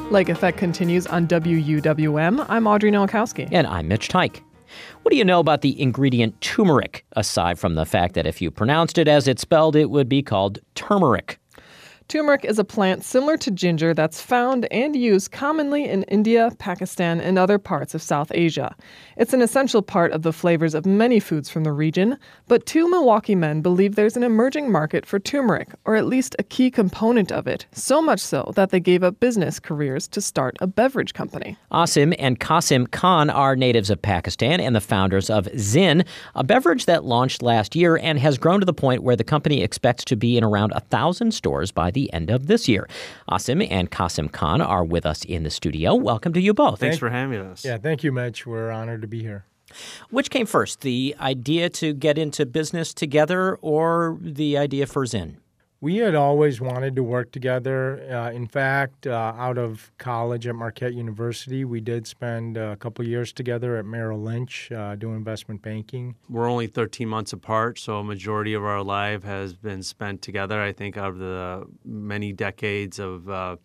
Lake Effect continues on WUWM. I'm Audrey Nowakowski. And I'm Mitch Teich. What do you know about the ingredient turmeric, aside from the fact that if you pronounced it as it's spelled, it would be called turmeric? Turmeric is a plant similar to ginger that's found and used commonly in India, Pakistan, and other parts of South Asia. It's an essential part of the flavors of many foods from the region, but two Milwaukee men believe there's an emerging market for turmeric, or at least a key component of it, so much so that they gave up business careers to start a beverage company. Asim and Qasim Khan are natives of Pakistan and the founders of Zin, a beverage that launched last year and has grown to the point where the company expects to be in around 1,000 stores by the end of this year. Asim and Qasim Khan are with us in the studio. Welcome to you both. Thanks for having us. Yeah, thank you, Mitch. We're honored to be here. Which came first, the idea to get into business together or the idea for Zin? We had always wanted to work together. In fact, out of college at Marquette University, we did spend a couple years together at Merrill Lynch doing investment banking. We're only 13 months apart, so a majority of our life has been spent together. I think out of the many decades of,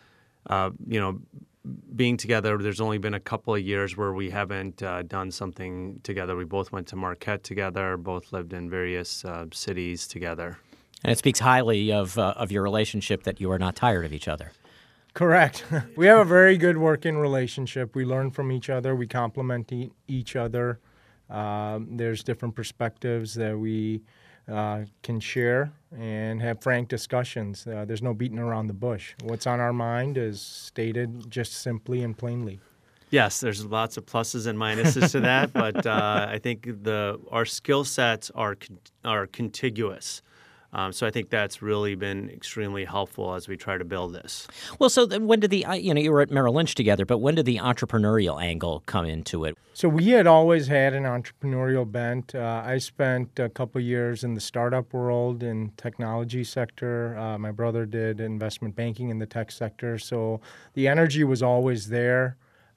being together, there's only been a couple of years where we haven't done something together. We both went to Marquette together, both lived in various cities together. And it speaks highly of your relationship that you are not tired of each other. Correct. We have a very good working relationship. We learn from each other. We complement each other. There's different perspectives that we can share and have frank discussions. There's no beating around the bush. What's on our mind is stated just simply and plainly. Yes, there's lots of pluses and minuses to that, but I think our skill sets are contiguous. So I think that's really been extremely helpful as we try to build this. Well, so then when did you were at Merrill Lynch together, but when did the entrepreneurial angle come into it? So we had always had an entrepreneurial bent. I spent a couple years in the startup world in technology sector. My brother did investment banking in the tech sector. So the energy was always there.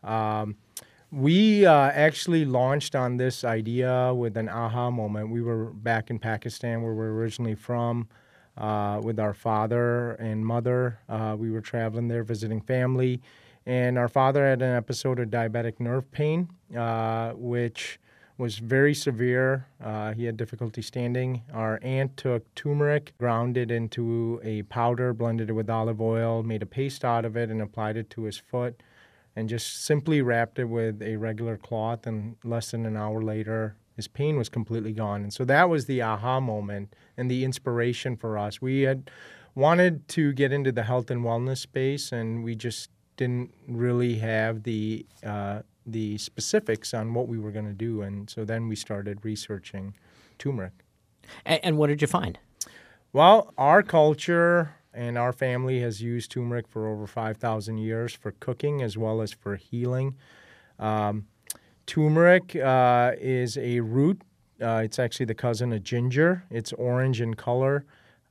We actually launched on this idea with an aha moment. We were back in Pakistan, where we're originally from, with our father and mother. We were traveling there, visiting family, and our father had an episode of diabetic nerve pain, which was very severe. He had difficulty standing. Our aunt took turmeric, ground it into a powder, blended it with olive oil, made a paste out of it, and applied it to his foot, and just simply wrapped it with a regular cloth, and less than an hour later, his pain was completely gone. And so that was the aha moment and the inspiration for us. We had wanted to get into the health and wellness space, and we just didn't really have the specifics on what we were going to do. And so then we started researching turmeric. And what did you find? Well, our culture and our family has used turmeric for over 5,000 years for cooking as well as for healing. Turmeric is a root. It's actually the cousin of ginger. It's orange in color.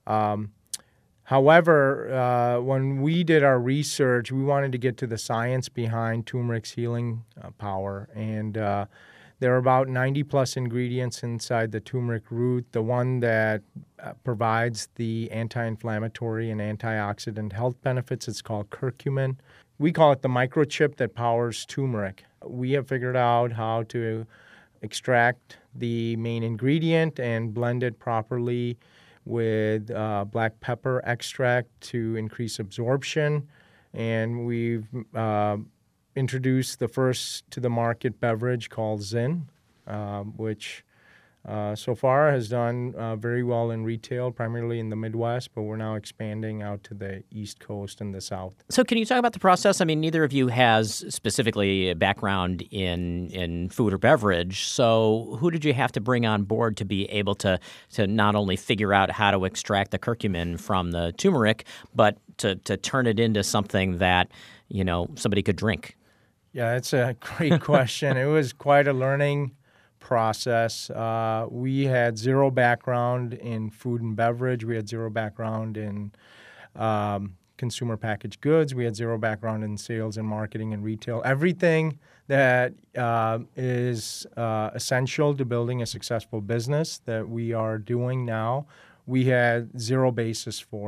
However, when we did our research, we wanted to get to the science behind turmeric's healing power. And there are about 90-plus ingredients inside the turmeric root. The one that provides the anti-inflammatory and antioxidant health benefits, it's called curcumin. We call it the microchip that powers turmeric. We have figured out how to extract the main ingredient and blend it properly with black pepper extract to increase absorption. And we've introduced the first to the market beverage called Zin, which so far has done very well in retail, primarily in the Midwest, but we're now expanding out to the East Coast and the South. So can you talk about the process? I mean, neither of you has specifically a background in food or beverage. So who did you have to bring on board to be able to not only figure out how to extract the curcumin from the turmeric, but to turn it into something that, somebody could drink? Yeah, that's a great question. It was quite a learning process. We had zero background in food and beverage. We had zero background in consumer packaged goods. We had zero background in sales and marketing and retail. Everything that is essential to building a successful business that we are doing now, we had zero basis for.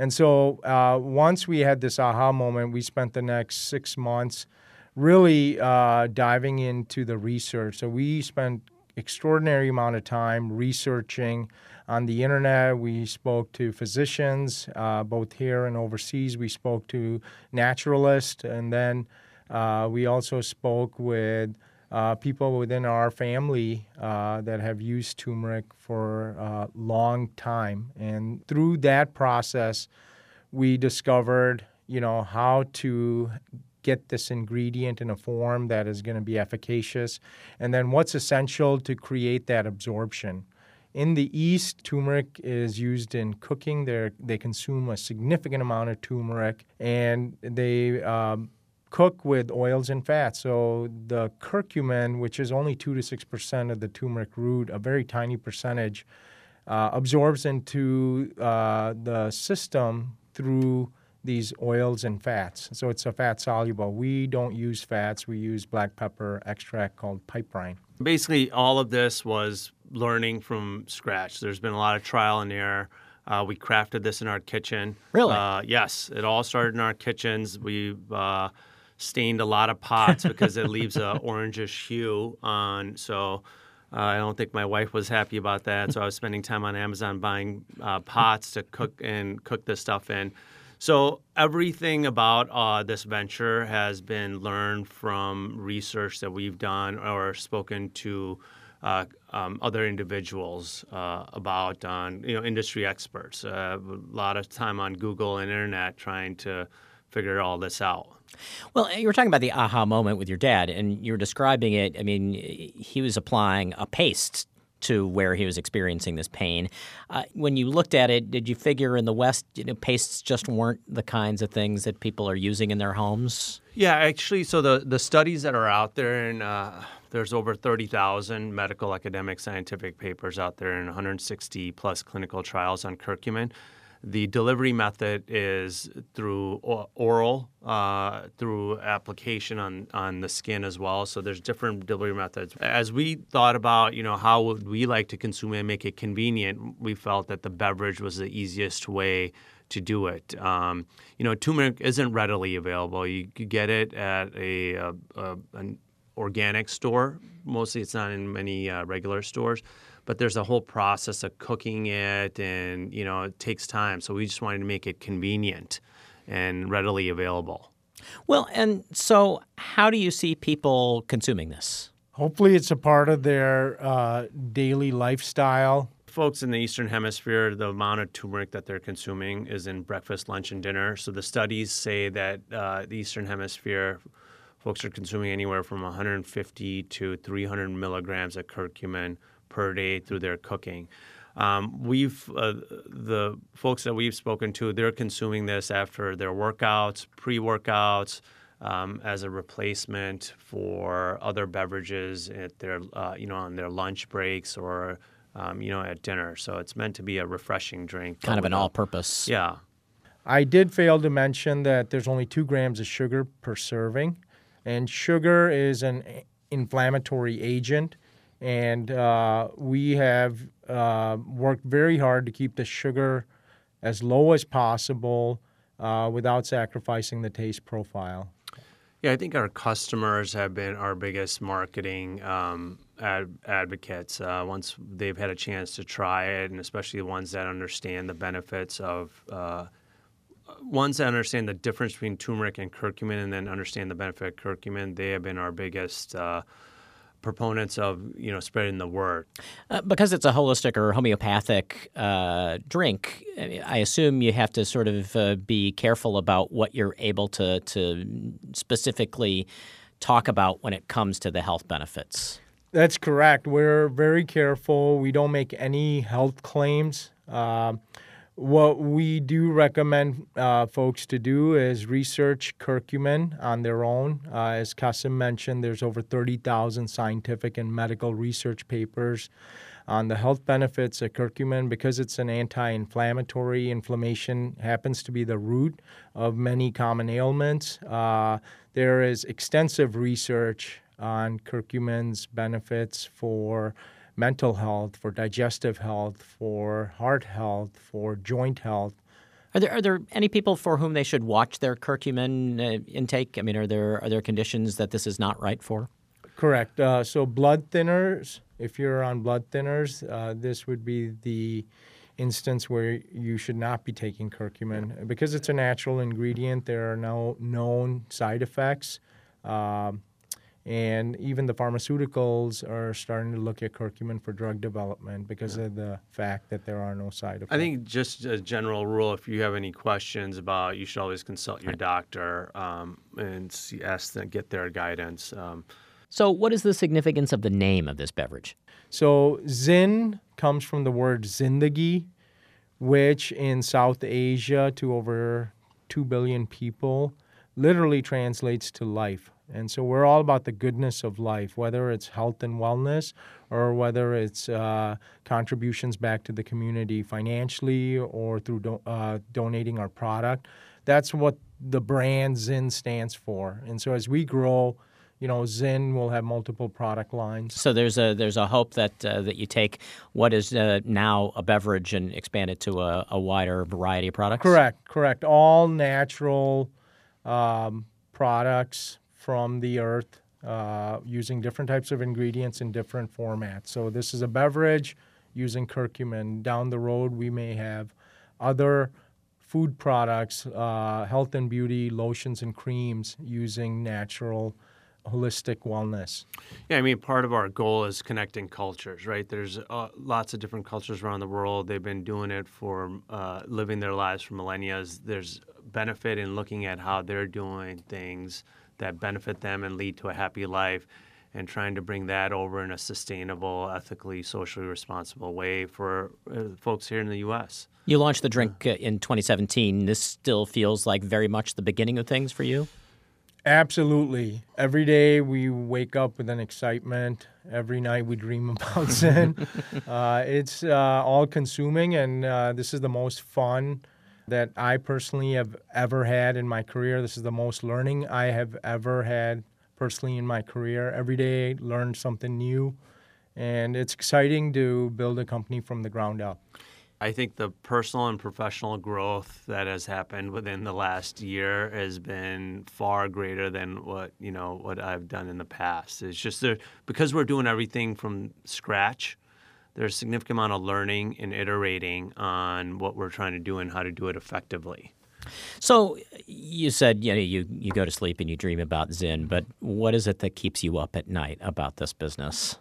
And so once we had this aha moment, we spent the next 6 months really diving into the research. So we spent extraordinary amount of time researching on the internet. We spoke to physicians, both here and overseas. We spoke to naturalists, and then we also spoke with people within our family that have used turmeric for a long time. And through that process, we discovered, how to get this ingredient in a form that is going to be efficacious, and then what's essential to create that absorption. In the East, turmeric is used in cooking. They consume a significant amount of turmeric, and they cook with oils and fats. So the curcumin, which is only 2 to 6% of the turmeric root, a very tiny percentage, absorbs into the system through these oils and fats. So it's a fat soluble. We don't use fats. We use black pepper extract called piperine. Basically, all of this was learning from scratch. There's been a lot of trial and error. We crafted this in our kitchen. Really? Yes, it all started in our kitchens. We stained a lot of pots because it leaves an orangish hue on. So I don't think my wife was happy about that. So I was spending time on Amazon buying pots to cook this stuff in. So everything about this venture has been learned from research that we've done or spoken to other individuals about industry experts. A lot of time on Google and internet trying to figure all this out. Well, you were talking about the aha moment with your dad, and you were describing it. I mean, he was applying a paste to where he was experiencing this pain. When you looked at it, did you figure in the West, pastes just weren't the kinds of things that people are using in their homes? Yeah, actually, so the studies that are out there, and there's over 30,000 medical, academic, scientific papers out there and 160 plus clinical trials on curcumin. The delivery method is through oral, through application on the skin as well. So there's different delivery methods. As we thought about, how would we like to consume it and make it convenient, we felt that the beverage was the easiest way to do it. Turmeric isn't readily available. You could get it at an organic store. Mostly it's not in many regular stores. But there's a whole process of cooking it, and, it takes time. So we just wanted to make it convenient and readily available. Well, and so how do you see people consuming this? Hopefully it's a part of their daily lifestyle. Folks in the Eastern Hemisphere, the amount of turmeric that they're consuming is in breakfast, lunch, and dinner. So the studies say that the Eastern Hemisphere folks are consuming anywhere from 150 to 300 milligrams of curcumin per day through their cooking. The folks that we've spoken to, they're consuming this after their workouts, pre-workouts, as a replacement for other beverages at their, on their lunch breaks or, at dinner. So it's meant to be a refreshing drink. Kind of an all-purpose. Yeah. I did fail to mention that there's only 2 grams of sugar per serving, and sugar is an inflammatory agent. And we have worked very hard to keep the sugar as low as possible without sacrificing the taste profile. Yeah, I think our customers have been our biggest marketing advocates. Once they've had a chance to try it, and especially the ones that understand the benefits of ones that understand the difference between turmeric and curcumin and then understand the benefit of curcumin, they have been our biggest proponents of spreading the word. Because it's a holistic or homeopathic drink, I assume you have to sort of be careful about what you're able to specifically talk about when it comes to the health benefits. That's correct. We're very careful. We don't make any health claims. What we do recommend folks to do is research curcumin on their own. As Kasim mentioned, there's over 30,000 scientific and medical research papers on the health benefits of curcumin. Because it's an anti-inflammatory, inflammation happens to be the root of many common ailments. There is extensive research on curcumin's benefits for mental health, for digestive health, for heart health, for joint health. Are there any people for whom they should watch their curcumin intake? I mean, are there conditions that this is not right for? Correct. So blood thinners, if you're on blood thinners, this would be the instance where you should not be taking curcumin. Because it's a natural ingredient, there are no known side effects. And even the pharmaceuticals are starting to look at curcumin for drug development because of the fact that there are no side effects. I think just a general rule, if you have any questions about, you should always consult your doctor and ask them, get their guidance. So what is the significance of the name of this beverage? So Zyn comes from the word zindagi, which in South Asia to over 2 billion people literally translates to life. And so we're all about the goodness of life, whether it's health and wellness or whether it's contributions back to the community financially or through donating our product. That's what the brand Zyn stands for. And so as we grow, Zyn will have multiple product lines. So there's a hope that you take what is now a beverage and expand it to a wider variety of products? Correct. All natural products from the earth using different types of ingredients in different formats. So this is a beverage using curcumin. Down the road, we may have other food products, health and beauty, lotions and creams using natural holistic wellness. Yeah, I mean, part of our goal is connecting cultures, right? There's lots of different cultures around the world. They've been doing it for living their lives for millennia. There's benefit in looking at how they're doing things that benefit them and lead to a happy life, and trying to bring that over in a sustainable, ethically, socially responsible way for folks here in the U.S. You launched the drink in 2017. This still feels like very much the beginning of things for you? Absolutely. Every day we wake up with an excitement. Every night we dream about Zyn. It's all-consuming, and this is the most fun that I personally have ever had in my career. This is the most learning I have ever had personally in my career. Every day, learn something new, and it's exciting to build a company from the ground up. I think the personal and professional growth that has happened within the last year has been far greater than what I've done in the past. It's just because we're doing everything from scratch. There's a significant amount of learning and iterating on what we're trying to do and how to do it effectively. So you said you go to sleep and you dream about Zyn, but what is it that keeps you up at night about this business?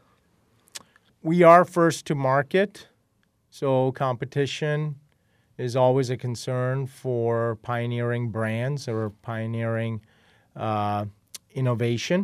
We are first to market, so competition is always a concern for pioneering brands or pioneering innovation.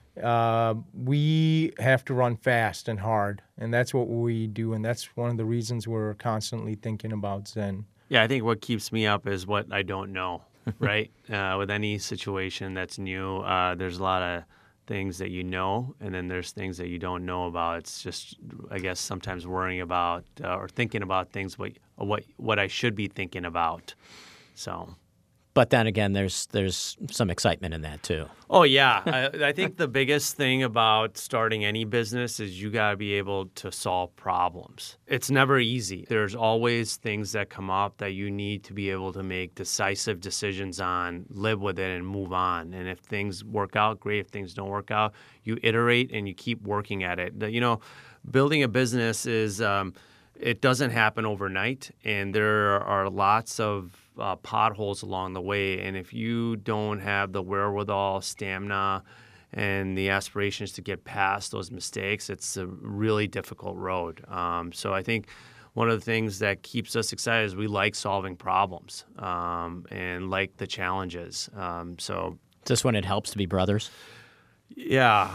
We have to run fast and hard, and that's what we do, and that's one of the reasons we're constantly thinking about Zyn. Yeah, I think what keeps me up is what I don't know, right? With any situation that's new, there's a lot of things that you know, and then there's things that you don't know about. It's just, I guess, sometimes worrying about or thinking about things what I should be thinking about. So. But then again, there's some excitement in that too. Oh, yeah. I think the biggest thing about starting any business is you got to be able to solve problems. It's never easy. There's always things that come up that you need to be able to make decisive decisions on, live with it, and move on. And if things work out, great. If things don't work out, you iterate and you keep working at it. Building a business is it doesn't happen overnight, and there are lots of potholes along the way, and if you don't have the wherewithal, stamina, and the aspirations to get past those mistakes, it's a really difficult road. So I think one of the things that keeps us excited is we like solving problems and like the challenges. So is this when it helps to be brothers? Yeah.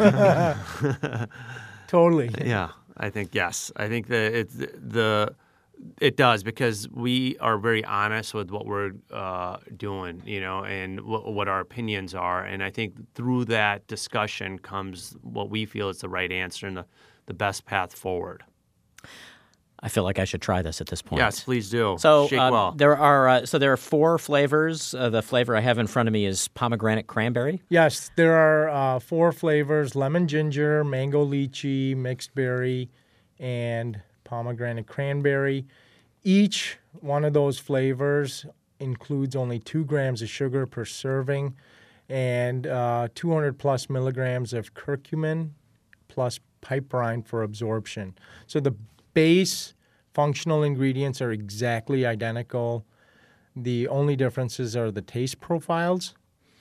Totally. Yeah, I think yes. I think that it does, because we are very honest with what we're doing, and what our opinions are. And I think through that discussion comes what we feel is the right answer and the best path forward. I feel like I should try this at this point. Yes, please do. So Shake well. there are 4 flavors. The flavor I have in front of me is pomegranate cranberry. Yes, there are 4 flavors: lemon ginger, mango lychee, mixed berry, and pomegranate cranberry. Each one of those flavors includes only 2 grams of sugar per serving and 200 plus milligrams of curcumin plus piperine for absorption. So the base functional ingredients are exactly identical. The only differences are the taste profiles.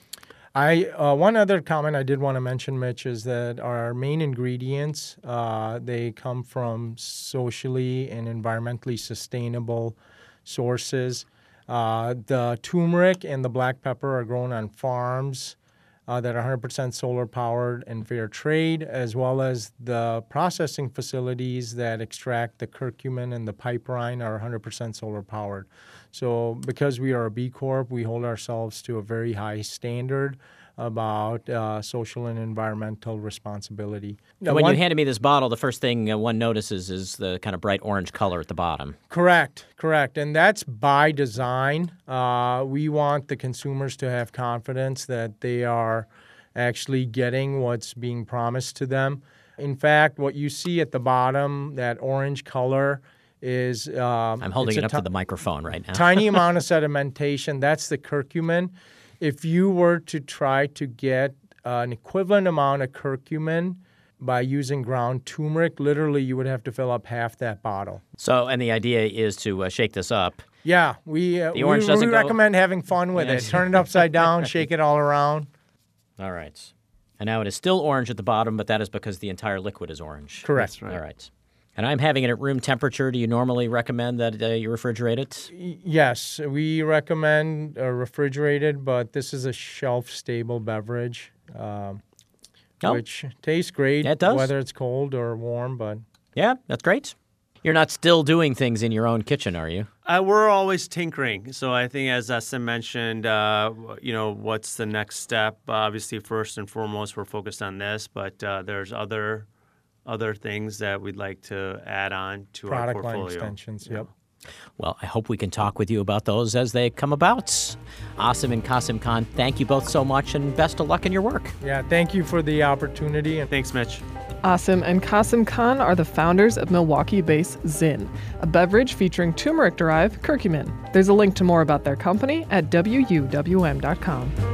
One other comment I did want to mention, Mitch, is that our main ingredients, they come from socially and environmentally sustainable sources. The turmeric and the black pepper are grown on farms that are 100% solar powered and fair trade, as well as the processing facilities that extract the curcumin and the piperine are 100% solar powered. So because we are a B Corp, we hold ourselves to a very high standard about social and environmental responsibility. Now, when you handed me this bottle, the first thing one notices is the kind of bright orange color at the bottom. Correct. And that's by design. We want the consumers to have confidence that they are actually getting what's being promised to them. In fact, what you see at the bottom, that orange color, is I'm holding it up to the microphone right now. Tiny amount of sedimentation. That's the curcumin. If you were to try to get an equivalent amount of curcumin by using ground turmeric, literally you would have to fill up half that bottle. So, and the idea is to shake this up. Yeah, we doesn't go- recommend having fun with it. Turn it upside down, shake it all around. All right. And now it is still orange at the bottom, but that is because the entire liquid is orange. Correct. That's right. All right. And I'm having it at room temperature. Do you normally recommend that you refrigerate it? Yes, we recommend refrigerated, but this is a shelf-stable beverage, which tastes great, Yeah, it does. whether it's cold or warm. But Yeah, that's great. You're not still doing things in your own kitchen, are you? We're always tinkering. So I think, as Sim mentioned, what's the next step? Obviously, first and foremost, we're focused on this, but there's other things that we'd like to add on to our product portfolio. line extensions, yep. Well, I hope we can talk with you about those as they come about. Asim and Qasim Khan, thank you both so much, and best of luck in your work. Yeah, thank you for the opportunity. And Thanks, Mitch. Asim and Qasim Khan are the founders of Milwaukee-based Zyn, a beverage featuring turmeric-derived curcumin. There's a link to more about their company at wuwm.com.